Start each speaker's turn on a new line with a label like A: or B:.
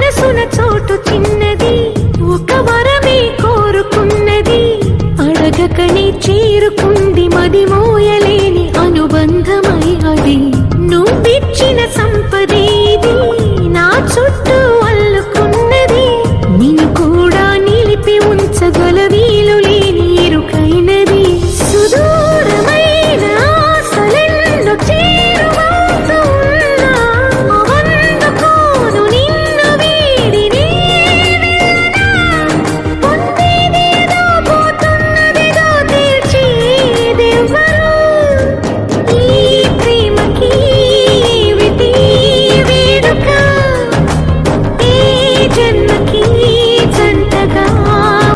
A: మనసున చోటు చిన్నది, ఒక వరమే కోరుకున్నది, అడగకనే చేరుకుంది మది మోయలేని అనుబంధమై అది. నువ్విచ్చిన సంపదే